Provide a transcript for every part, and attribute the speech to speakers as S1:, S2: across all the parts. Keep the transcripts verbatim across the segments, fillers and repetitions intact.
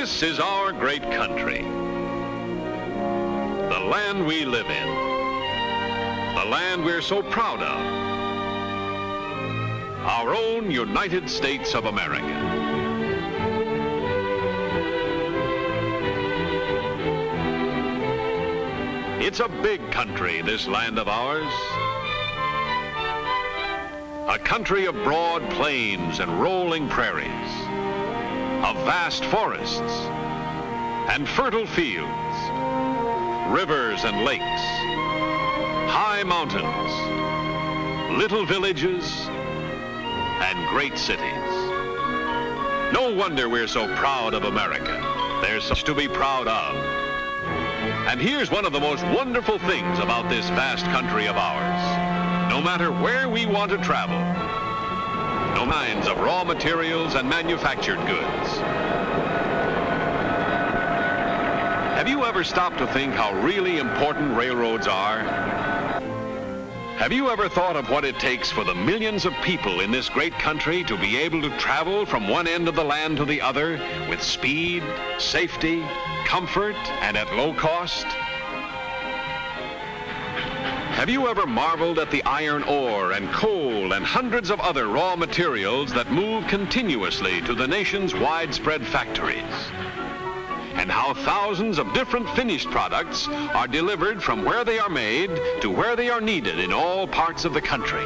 S1: This is our great country, the land we live in, the land we're so proud of, our own United States of America. It's a big country, this land of ours. A country of broad plains and rolling prairies, of vast forests and fertile fields, rivers and lakes, high mountains, little villages, and great cities. No wonder we're so proud of America. There's so much to be proud of. And here's one of the most wonderful things about this vast country of ours. No matter where we want to travel, no kinds of raw materials and manufactured goods. Have you ever stopped to think how really important railroads are? Have you ever thought of what it takes for the millions of people in this great country to be able to travel from one end of the land to the other with speed, safety, comfort, and at low cost? Have you ever marveled at the iron ore and coal and hundreds of other raw materials that move continuously to the nation's widespread factories? And how thousands of different finished products are delivered from where they are made to where they are needed in all parts of the country?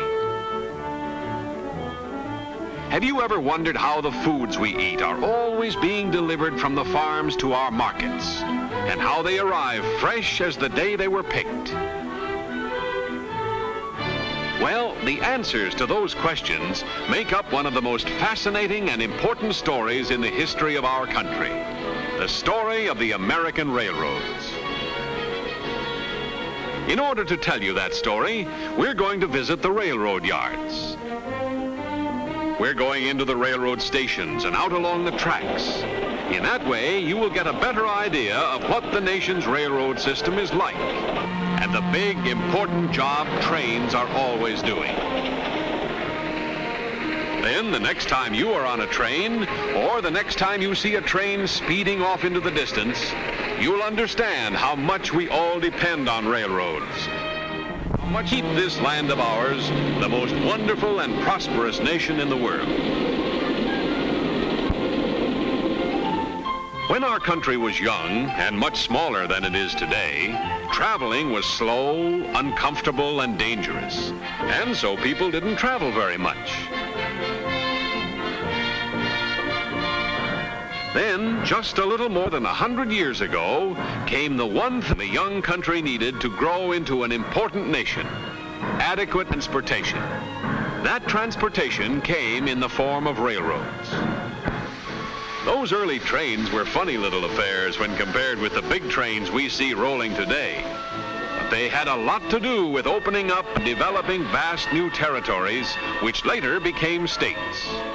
S1: Have you ever wondered how the foods we eat are always being delivered from the farms to our markets, and how they arrive fresh as the day they were picked? Well, the answers to those questions make up one of the most fascinating and important stories in the history of our country, the story of the American railroads. In order to tell you that story, we're going to visit the railroad yards. We're going into the railroad stations and out along the tracks. In that way, you will get a better idea of what the nation's railroad system is like, and the big, important job trains are always doing. Then, the next time you are on a train, or the next time you see a train speeding off into the distance, you'll understand how much we all depend on railroads. How much keep this land of ours the most wonderful and prosperous nation in the world. When our country was young and much smaller than it is today, traveling was slow, uncomfortable, and dangerous, and so people didn't travel very much. Then, just a little more than a hundred years ago, came the one thing the young country needed to grow into an important nation: adequate transportation. That transportation came in the form of railroads. Those early trains were funny little affairs when compared with the big trains we see rolling today. But they had a lot to do with opening up and developing vast new territories, which later became states.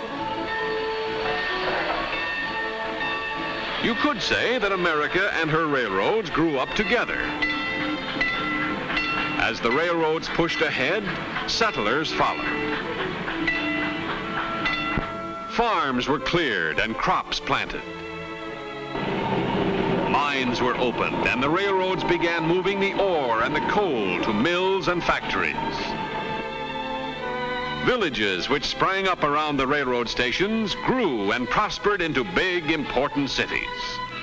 S1: You could say that America and her railroads grew up together. As the railroads pushed ahead, settlers followed. Farms were cleared and crops planted. Mines were opened, and the railroads began moving the ore and the coal to mills and factories. Villages which sprang up around the railroad stations grew and prospered into big, important cities.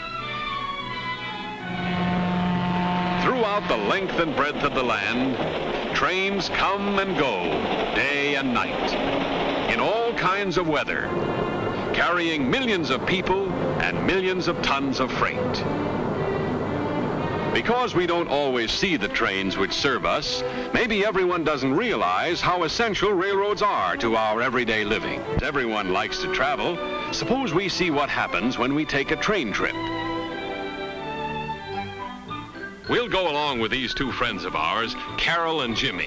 S1: Throughout the length and breadth of the land, trains come and go, day and night, in all kinds of weather, carrying millions of people and millions of tons of freight. Because we don't always see the trains which serve us, maybe everyone doesn't realize how essential railroads are to our everyday living. Everyone likes to travel. Suppose we see what happens when we take a train trip. We'll go along with these two friends of ours, Carol and Jimmy.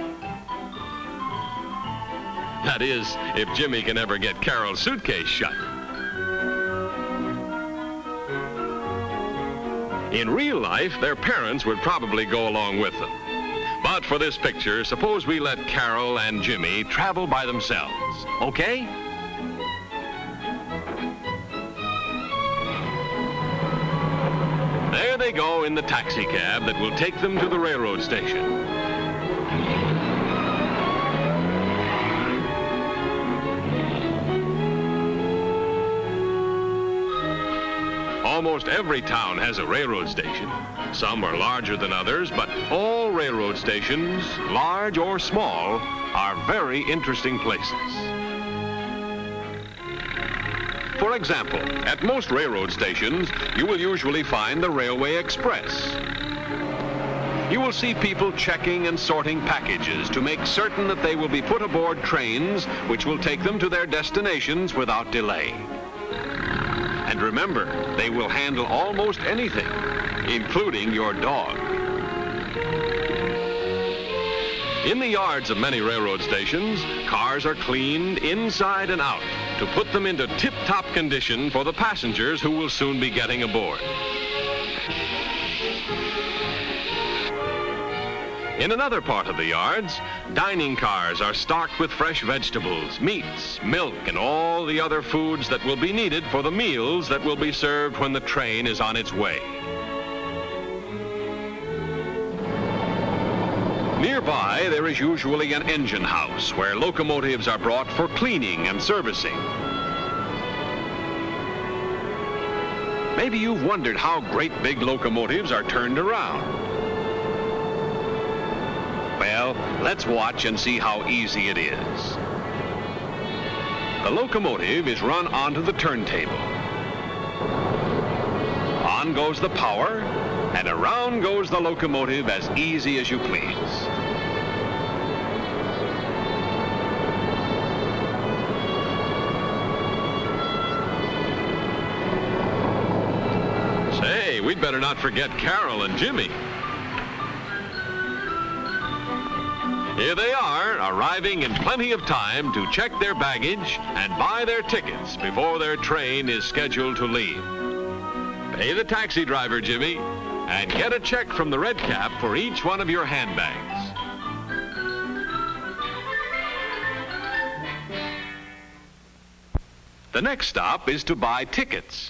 S1: That is, if Jimmy can ever get Carol's suitcase shut. In real life, their parents would probably go along with them. But for this picture, suppose we let Carol and Jimmy travel by themselves, okay? go in the taxi cab that will take them to the railroad station. Almost every town has a railroad station. Some are larger than others, but all railroad stations, large or small, are very interesting places. For example, at most railroad stations, you will usually find the Railway Express. You will see people checking and sorting packages to make certain that they will be put aboard trains which will take them to their destinations without delay. And remember, they will handle almost anything, including your dog. In the yards of many railroad stations, cars are cleaned inside and out to put them into tip-top condition for the passengers who will soon be getting aboard. In another part of the yards, dining cars are stocked with fresh vegetables, meats, milk, and all the other foods that will be needed for the meals that will be served when the train is on its way. Nearby, there is usually an engine house where locomotives are brought for cleaning and servicing. Maybe you've wondered how great big locomotives are turned around. Well, let's watch and see how easy it is. The locomotive is run onto the turntable. On goes the power, and around goes the locomotive as easy as you please. Say, we'd better not forget Carol and Jimmy. Here they are, arriving in plenty of time to check their baggage and buy their tickets before their train is scheduled to leave. Pay the taxi driver, Jimmy, and get a check from the red cap for each one of your handbags. The next stop is to buy tickets.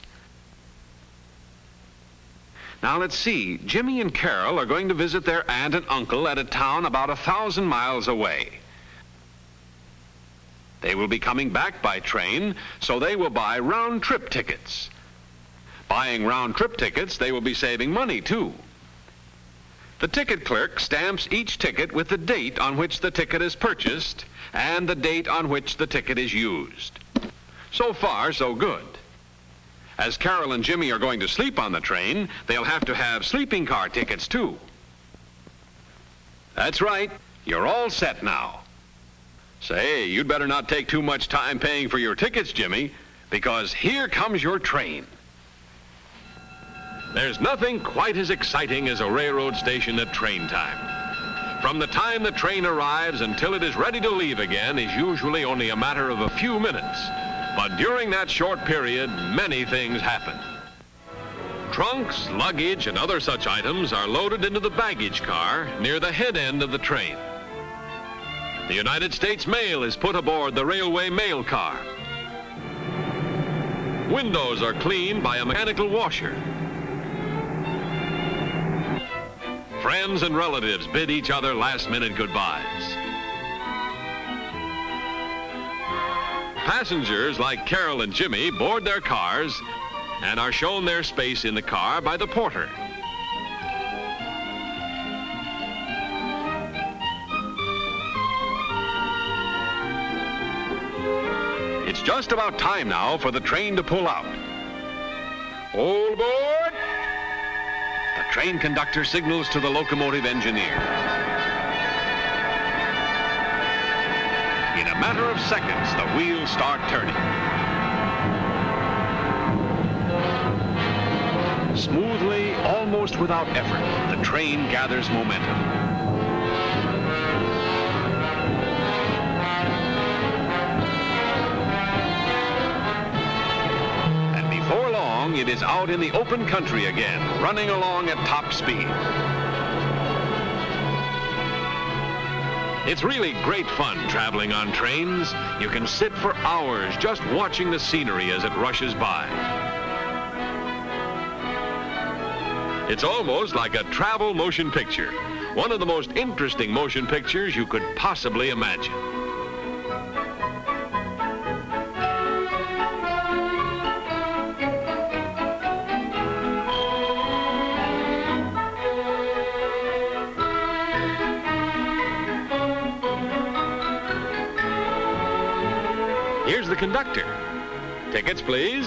S1: Now let's see, Jimmy and Carol are going to visit their aunt and uncle at a town about a thousand miles away. They will be coming back by train, so they will buy round-trip tickets. Buying round-trip tickets, they will be saving money too. The ticket clerk stamps each ticket with the date on which the ticket is purchased and the date on which the ticket is used. So far, so good. As Carol and Jimmy are going to sleep on the train, they'll have to have sleeping car tickets too. That's right, you're all set now. Say, you'd better not take too much time paying for your tickets, Jimmy, because here comes your train. There's nothing quite as exciting as a railroad station at train time. From the time the train arrives until it is ready to leave again is usually only a matter of a few minutes. But during that short period, many things happen. Trunks, luggage, and other such items are loaded into the baggage car near the head end of the train. The United States mail is put aboard the railway mail car. Windows are cleaned by a mechanical washer. Friends and relatives bid each other last-minute goodbyes. Passengers like Carol and Jimmy board their cars and are shown their space in the car by the porter. It's just about time now for the train to pull out. All aboard! The train conductor signals to the locomotive engineer. In a matter of seconds, the wheels start turning. Smoothly, almost without effort, the train gathers momentum. And before long, it is out in the open country again, running along at top speed. It's really great fun traveling on trains. You can sit for hours just watching the scenery as it rushes by. It's almost like a travel motion picture. One of the most interesting motion pictures you could possibly imagine. Here's the conductor. Tickets, please.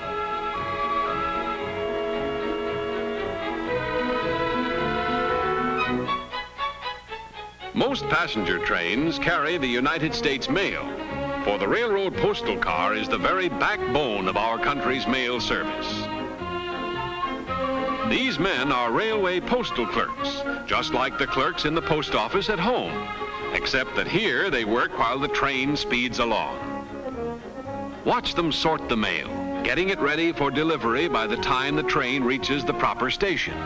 S1: Most passenger trains carry the United States mail, for the railroad postal car is the very backbone of our country's mail service. These men are railway postal clerks, just like the clerks in the post office at home, except that here they work while the train speeds along. Watch them sort the mail, getting it ready for delivery by the time the train reaches the proper station.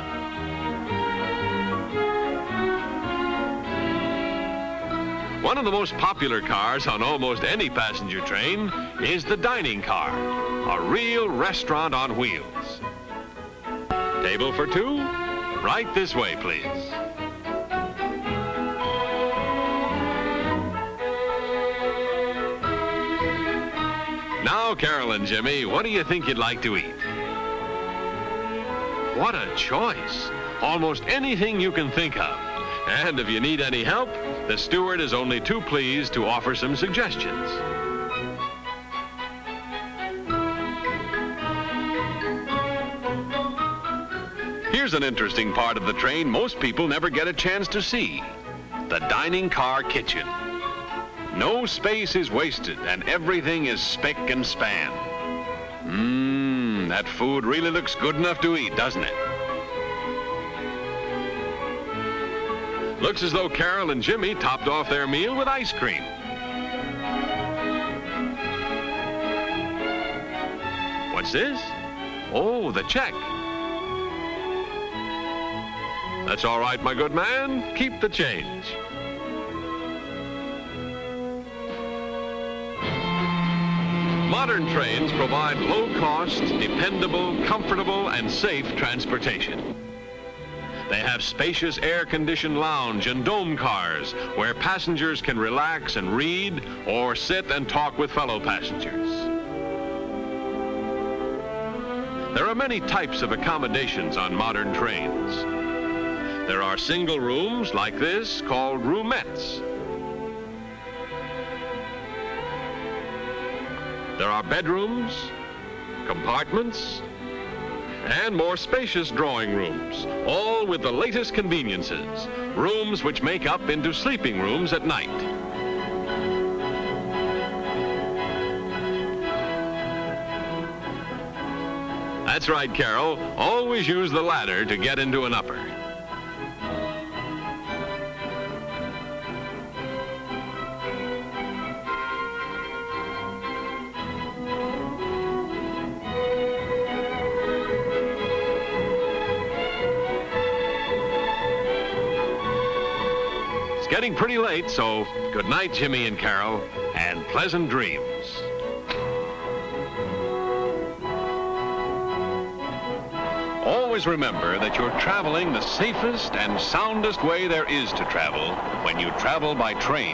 S1: One of the most popular cars on almost any passenger train is the dining car, a real restaurant on wheels. Table for two? Right this way, please. Now, Carol and Jimmy, what do you think you'd like to eat? What a choice. Almost anything you can think of. And if you need any help, the steward is only too pleased to offer some suggestions. Here's an interesting part of the train most people never get a chance to see: the dining car kitchen. No space is wasted and everything is spick and span. Mmm, that food really looks good enough to eat, doesn't it? Looks as though Carol and Jimmy topped off their meal with ice cream. What's this? Oh, the check. That's all right, my good man. Keep the change. Modern trains provide low-cost, dependable, comfortable, and safe transportation. They have spacious air-conditioned lounge and dome cars where passengers can relax and read or sit and talk with fellow passengers. There are many types of accommodations on modern trains. There are single rooms like this called roomettes. There are bedrooms, compartments, and more spacious drawing rooms, all with the latest conveniences, rooms which make up into sleeping rooms at night. That's right, Carol. Always use the ladder to get into an upper. Getting pretty late, so good night, Jimmy and Carol, and pleasant dreams. Always remember that you're traveling the safest and soundest way there is to travel when you travel by train.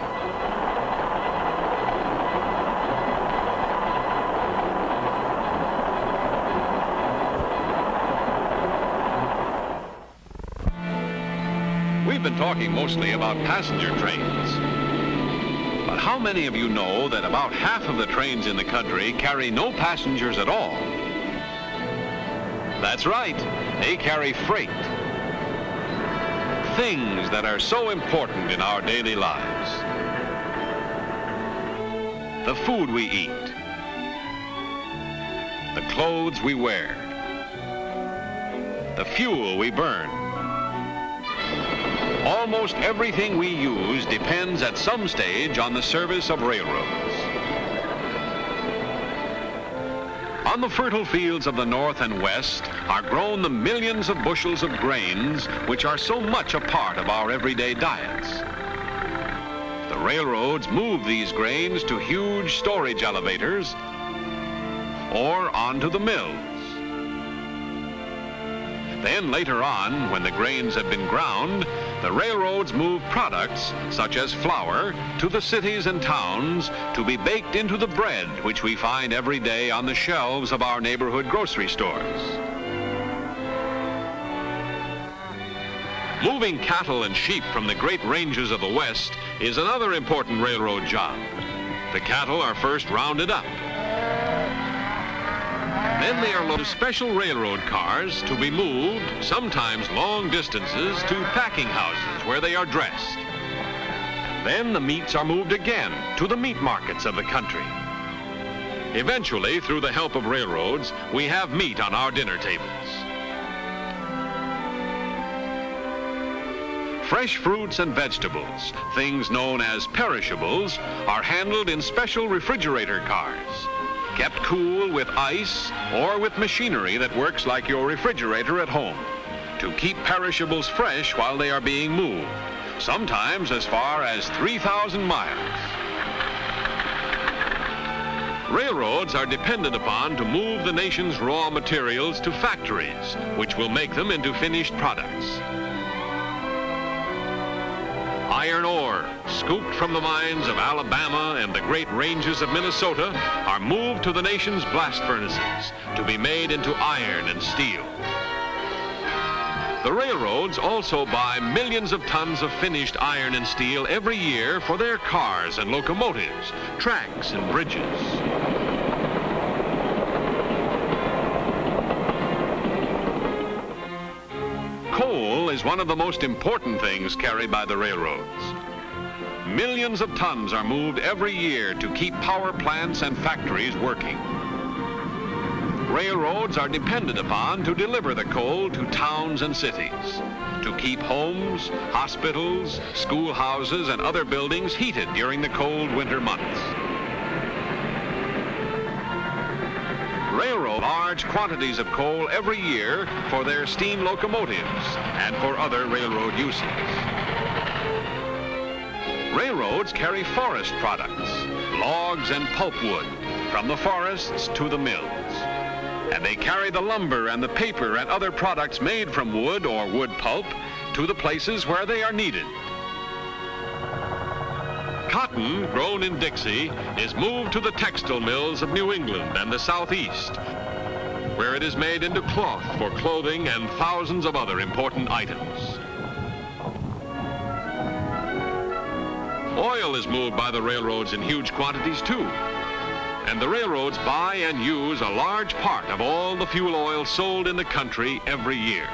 S1: We've been talking mostly about passenger trains. But how many of you know that about half of the trains in the country carry no passengers at all? That's right, they carry freight. Things that are so important in our daily lives. The food we eat. The clothes we wear. The fuel we burn. Almost everything we use depends at some stage on the service of railroads. On the fertile fields of the North and West are grown the millions of bushels of grains which are so much a part of our everyday diets. The railroads move these grains to huge storage elevators or onto the mills. Then later on, when the grains have been ground, the railroads move products, such as flour, to the cities and towns to be baked into the bread which we find every day on the shelves of our neighborhood grocery stores. Moving cattle and sheep from the great ranges of the West is another important railroad job. The cattle are first rounded up. Then they are loaded to special railroad cars to be moved, sometimes long distances, to packing houses where they are dressed. Then the meats are moved again to the meat markets of the country. Eventually, through the help of railroads, we have meat on our dinner tables. Fresh fruits and vegetables, things known as perishables, are handled in special refrigerator cars, kept cool with ice or with machinery that works like your refrigerator at home, to keep perishables fresh while they are being moved, sometimes as far as three thousand miles. Railroads are depended upon to move the nation's raw materials to factories, which will make them into finished products. Iron ore, scooped from the mines of Alabama and the great ranges of Minnesota, are moved to the nation's blast furnaces to be made into iron and steel. The railroads also buy millions of tons of finished iron and steel every year for their cars and locomotives, tracks and bridges. Coal is one of the most important things carried by the railroads. Millions of tons are moved every year to keep power plants and factories working. Railroads are depended upon to deliver the coal to towns and cities, to keep homes, hospitals, schoolhouses, and other buildings heated during the cold winter months. Railroad large quantities of coal every year for their steam locomotives and for other railroad uses. Railroads carry forest products, logs and pulpwood, from the forests to the mills. And they carry the lumber and the paper and other products made from wood or wood pulp to the places where they are needed. Cotton, grown in Dixie, is moved to the textile mills of New England and the Southeast, where it is made into cloth for clothing and thousands of other important items. Oil is moved by the railroads in huge quantities too, and the railroads buy and use a large part of all the fuel oil sold in the country every year.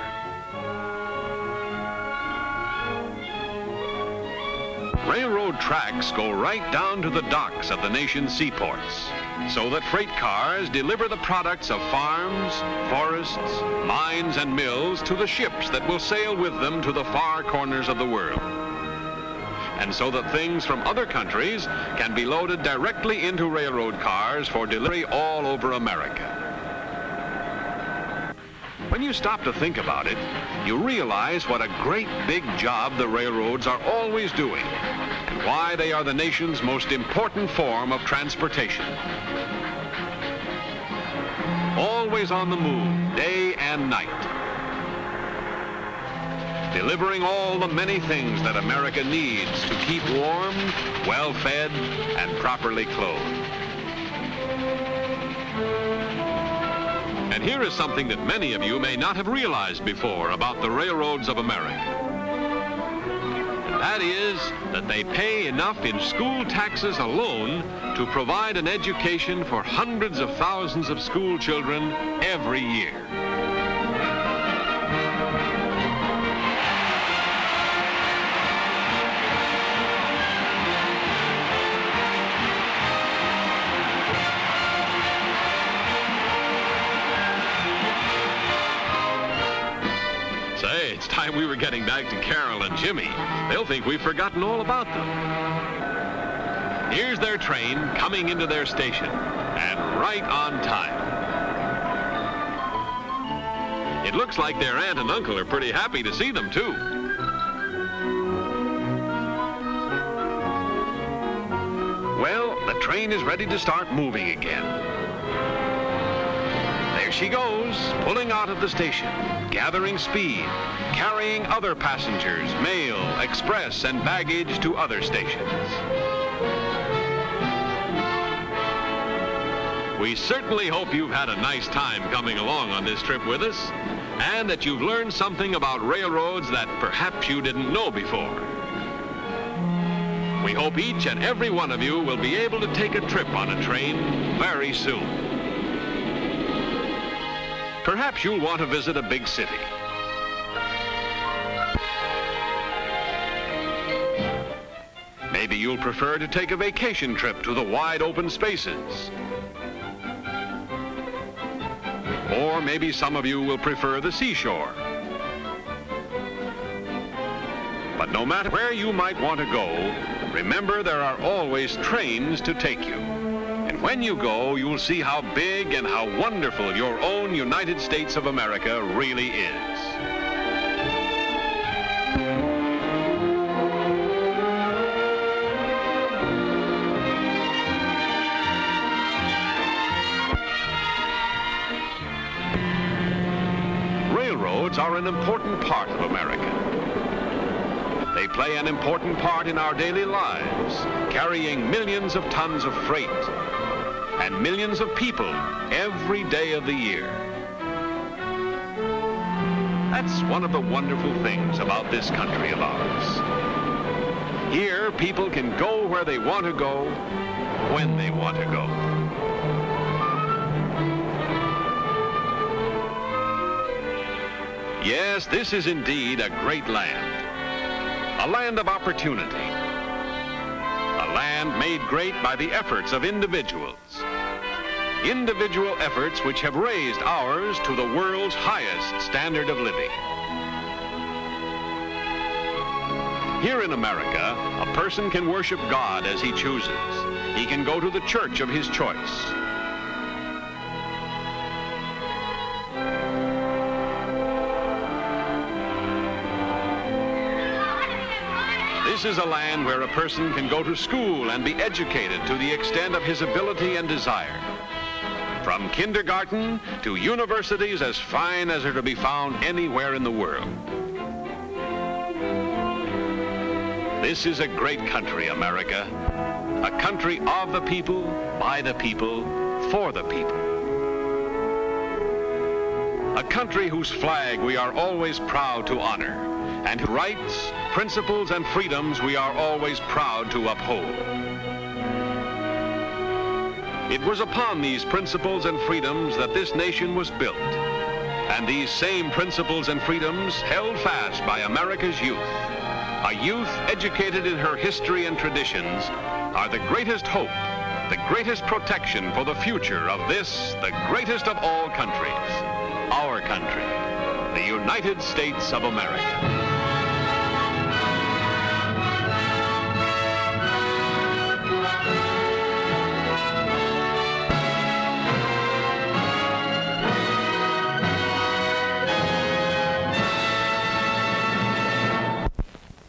S1: Railroad tracks go right down to the docks of the nation's seaports, so that freight cars deliver the products of farms, forests, mines, and mills to the ships that will sail with them to the far corners of the world. And so that things from other countries can be loaded directly into railroad cars for delivery all over America. When you stop to think about it, you realize what a great big job the railroads are always doing, and why they are the nation's most important form of transportation. Always on the move, day and night, delivering all the many things that America needs to keep warm, well-fed, and properly clothed. And here is something that many of you may not have realized before about the railroads of America. And that is that they pay enough in school taxes alone to provide an education for hundreds of thousands of school children every year. It's time we were getting back to Carol and Jimmy. They'll think we've forgotten all about them. Here's their train coming into their station, and right on time. It looks like their aunt and uncle are pretty happy to see them, too. Well, the train is ready to start moving again. There she goes, pulling out of the station, gathering speed, carrying other passengers, mail, express, and baggage to other stations. We certainly hope you've had a nice time coming along on this trip with us, and that you've learned something about railroads that perhaps you didn't know before. We hope each and every one of you will be able to take a trip on a train very soon. Perhaps you'll want to visit a big city. Maybe you'll prefer to take a vacation trip to the wide open spaces. Or maybe some of you will prefer the seashore. But no matter where you might want to go, remember there are always trains to take you. And when you go, you'll see how big and how wonderful your own United States of America really is. Railroads are an important part of America. They play an important part in our daily lives, carrying millions of tons of freight and millions of people every day of the year. That's one of the wonderful things about this country of ours. Here, people can go where they want to go, when they want to go. Yes, this is indeed a great land. A land of opportunity. A land made great by the efforts of individuals. Individual efforts which have raised ours to the world's highest standard of living. Here in America, a person can worship God as he chooses. He can go to the church of his choice. This is a land where a person can go to school and be educated to the extent of his ability and desire. From kindergarten to universities as fine as are to be found anywhere in the world. This is a great country, America. A country of the people, by the people, for the people. A country whose flag we are always proud to honor, and whose rights, principles, and freedoms we are always proud to uphold. It was upon these principles and freedoms that this nation was built, and these same principles and freedoms held fast by America's youth. A youth educated in her history and traditions are the greatest hope, the greatest protection for the future of this, the greatest of all countries, our country, the United States of America.